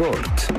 Sport.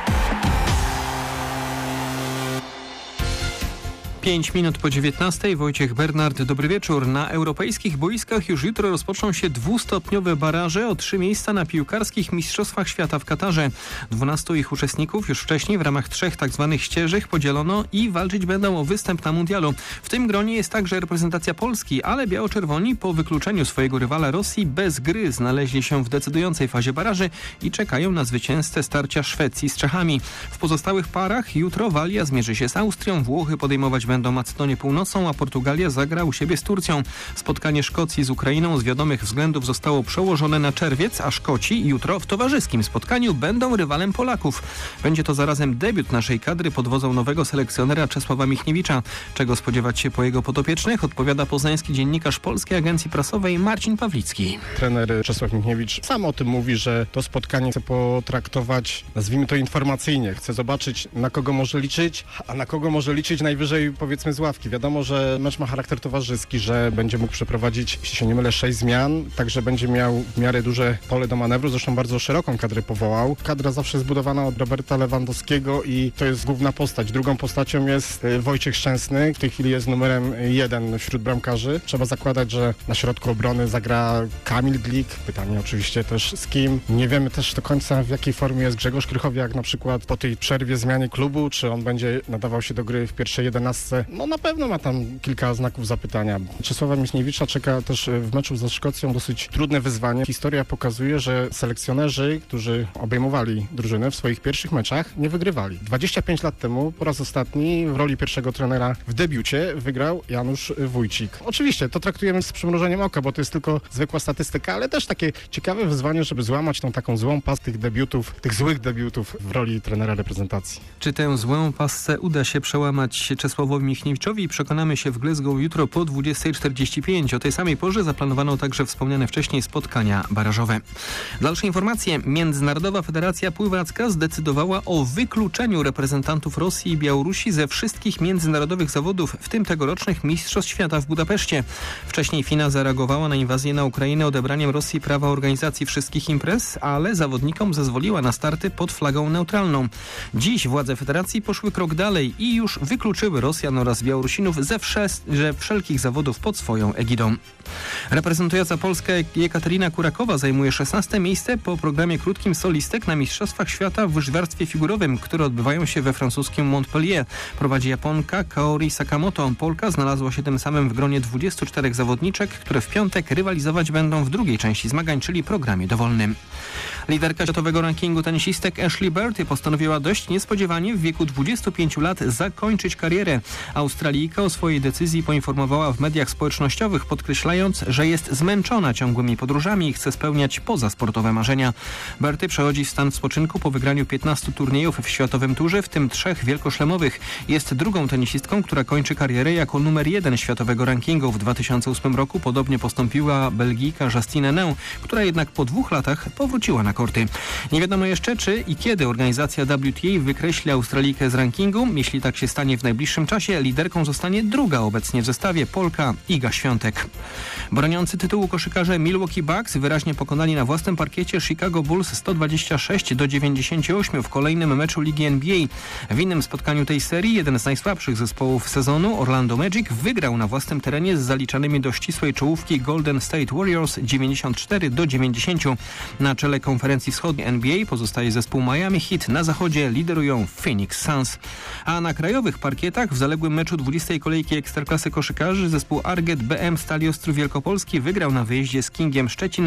5 minut po 19:00. Wojciech Bernard, dobry wieczór. Na europejskich boiskach już jutro rozpoczną się dwustopniowe baraże o 3 miejsca na piłkarskich Mistrzostwach Świata w Katarze. 12 ich uczestników już wcześniej w ramach 3 tzw. ścieżek podzielono i walczyć będą o występ na mundialu. W tym gronie jest także reprezentacja Polski, ale biało-czerwoni po wykluczeniu swojego rywala Rosji bez gry znaleźli się w decydującej fazie baraży i czekają na zwycięzcę starcia Szwecji z Czechami. W pozostałych parach jutro Walia zmierzy się z Austrią, Włochy podejmować będą Macedonię Północną, a Portugalia zagra u siebie z Turcją. Spotkanie Szkocji z Ukrainą z wiadomych względów zostało przełożone na czerwiec, a Szkoci jutro w towarzyskim spotkaniu będą rywalem Polaków. Będzie to zarazem debiut naszej kadry pod wodzą nowego selekcjonera Czesława Michniewicza. Czego spodziewać się po jego podopiecznych, odpowiada poznański dziennikarz Polskiej Agencji Prasowej Marcin Pawlicki. Trener Czesław Michniewicz sam o tym mówi, że to spotkanie chce potraktować, nazwijmy to informacyjnie. Chce zobaczyć, na kogo może liczyć, a na kogo może liczyć najwyżej powiedzmy z ławki. Wiadomo, że mecz ma charakter towarzyski, że będzie mógł przeprowadzić, jeśli się nie mylę, 6 zmian, także będzie miał w miarę duże pole do manewru, zresztą bardzo szeroką kadrę powołał. Kadra zawsze zbudowana od Roberta Lewandowskiego i to jest główna postać. Drugą postacią jest Wojciech Szczęsny, w tej chwili jest numerem 1 wśród bramkarzy. Trzeba zakładać, że na środku obrony zagra Kamil Glik. Pytanie oczywiście też z kim. Nie wiemy też do końca, w jakiej formie jest Grzegorz Krychowiak, na przykład po tej przerwie zmianie klubu, czy on będzie nadawał się do gry w pierwszej 11. No na pewno ma tam kilka znaków zapytania. Czesława Michniewicza czeka też w meczu ze Szkocją dosyć trudne wyzwanie. Historia pokazuje, że selekcjonerzy, którzy obejmowali drużynę w swoich pierwszych meczach, nie wygrywali. 25 lat temu po raz ostatni w roli pierwszego trenera w debiucie wygrał Janusz Wójcik. Oczywiście to traktujemy z przymrużeniem oka, bo to jest tylko zwykła statystyka, ale też takie ciekawe wyzwanie, żeby złamać tą taką złą pasę tych debiutów, tych złych debiutów w roli trenera reprezentacji. Czy tę złą passę uda się przełamać Czesławowi Michniewiczowi? Przekonamy się w Glasgow jutro po 20:45. O tej samej porze zaplanowano także wspomniane wcześniej spotkania barażowe. Dalsze informacje. Międzynarodowa Federacja Pływacka zdecydowała o wykluczeniu reprezentantów Rosji i Białorusi ze wszystkich międzynarodowych zawodów, w tym tegorocznych Mistrzostw Świata w Budapeszcie. Wcześniej FINA zareagowała na inwazję na Ukrainę odebraniem Rosji prawa organizacji wszystkich imprez, ale zawodnikom zezwoliła na starty pod flagą neutralną. Dziś władze federacji poszły krok dalej i już wykluczyły Rosjan oraz Białorusinów ze wszelkich zawodów pod swoją egidą. Reprezentująca Polskę Jekaterina Kurakowa zajmuje 16. miejsce po programie krótkim solistek na Mistrzostwach Świata w łyżwiarstwie figurowym, które odbywają się we francuskim Montpellier. Prowadzi Japonka Kaori Sakamoto. Polka znalazła się tym samym w gronie 24 zawodniczek, które w piątek rywalizować będą w drugiej części zmagań, czyli programie dowolnym. Liderka światowego rankingu tenisistek Ashley Barty postanowiła dość niespodziewanie w wieku 25 lat zakończyć karierę. Australijka o swojej decyzji poinformowała w mediach społecznościowych, podkreślając, że jest zmęczona ciągłymi podróżami i chce spełniać pozasportowe marzenia. Barty przechodzi w stan spoczynku po wygraniu 15 turniejów w światowym turze, w tym 3 wielkoszlemowych. Jest drugą tenisistką, która kończy karierę jako numer 1 światowego rankingu. W 2008 roku podobnie postąpiła Belgijka Justine Henin, która jednak po 2 latach powróciła na korty. Nie wiadomo jeszcze, czy i kiedy organizacja WTA wykreśli Australijkę z rankingu. Jeśli tak się stanie w najbliższym czasie, liderką zostanie druga obecnie w zestawie Polka Iga Świątek. Broniący tytułu koszykarze Milwaukee Bucks wyraźnie pokonali na własnym parkiecie Chicago Bulls 126-98 w kolejnym meczu Ligi NBA. W innym spotkaniu tej serii jeden z najsłabszych zespołów sezonu, Orlando Magic, wygrał na własnym terenie z zaliczanymi do ścisłej czołówki Golden State Warriors 94-90. Na czele konferencji wschodniej NBA pozostaje zespół Miami Heat, na zachodzie liderują Phoenix Suns. A na krajowych parkietach w zaległym meczu 20. kolejki Ekstraklasy koszykarzy zespół Arget BM Stali Ostrów Wielkopolski wygrał na wyjeździe z Kingiem Szczecin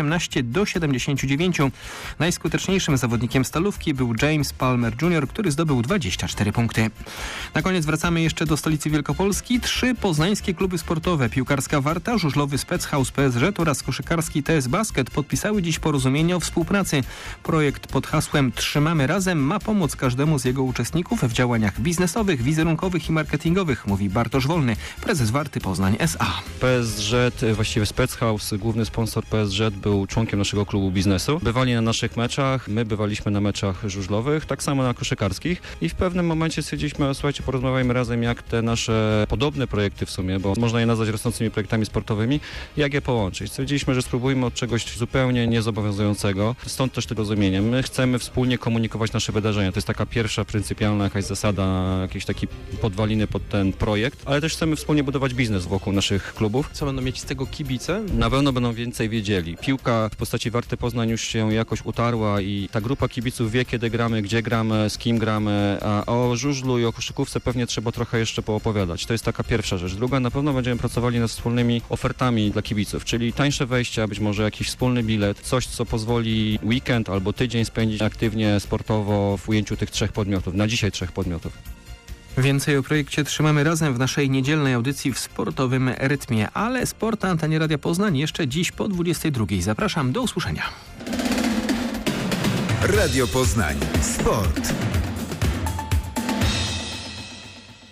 118-79. Najskuteczniejszym zawodnikiem Stalówki był James Palmer Jr., który zdobył 24 punkty. Na koniec wracamy jeszcze do stolicy Wielkopolski. 3 poznańskie kluby sportowe, piłkarska Warta, żużlowy Specchaus PSŻ oraz koszykarski TS Basket podpisały dziś porozumienie o współpracy. Projekt pod hasłem Trzymamy Razem ma pomóc każdemu z jego uczestników w działaniach biznesowych, wizerunkowych i marketingowych, mówi Bartosz Wolny, prezes Warty Poznań S.A. PSŻ, właściwie Specchaus, główny sponsor PSŻ, był członkiem naszego klubu biznesu. Bywali na naszych meczach, my bywaliśmy na meczach żużlowych, tak samo na koszykarskich i w pewnym momencie stwierdziliśmy, słuchajcie, porozmawiajmy razem, jak te nasze podobne projekty w sumie, bo można je nazwać rosnącymi projektami sportowymi, jak je połączyć. Stwierdziliśmy, że spróbujmy od czegoś zupełnie niezobowiązującego, tego. Stąd też to rozumienie. My chcemy wspólnie komunikować nasze wydarzenia. To jest taka pierwsza pryncypialna jakaś zasada, jakieś takie podwaliny pod ten projekt, ale też chcemy wspólnie budować biznes wokół naszych klubów. Co będą mieć z tego kibice? Na pewno będą więcej wiedzieli. Piłka w postaci Warty Poznań już się jakoś utarła i ta grupa kibiców wie, kiedy gramy, gdzie gramy, z kim gramy, a o żużlu i o koszykówce pewnie trzeba trochę jeszcze poopowiadać. To jest taka pierwsza rzecz. Druga, na pewno będziemy pracowali nad wspólnymi ofertami dla kibiców, czyli tańsze wejścia, być może jakiś wspólny bilet, coś, co pozwoli weekend albo tydzień spędzić aktywnie, sportowo w ujęciu tych 3 podmiotów, na dzisiaj 3 podmiotów. Więcej o projekcie Trzymamy Razem w naszej niedzielnej audycji w sportowym rytmie, ale sport na antenie Radia Poznań jeszcze dziś po 22. Zapraszam, do usłyszenia. Radio Poznań. Sport.